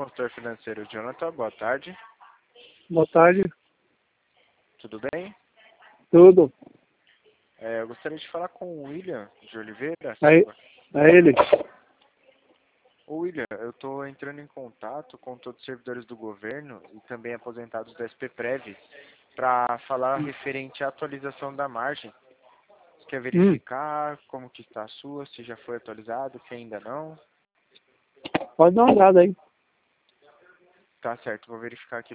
consultor financeiro Jonathan, boa tarde. Boa tarde. Tudo bem? Tudo. Eu gostaria de falar com o William de Oliveira. Aí, é ele. Ô William, eu estou entrando em contato com todos os servidores do governo e também aposentados da SPPrev para falar referente à atualização da margem. Você quer verificar como que está a sua, se já foi atualizado, se ainda não? Pode dar uma olhada aí. Tá certo, vou verificar aqui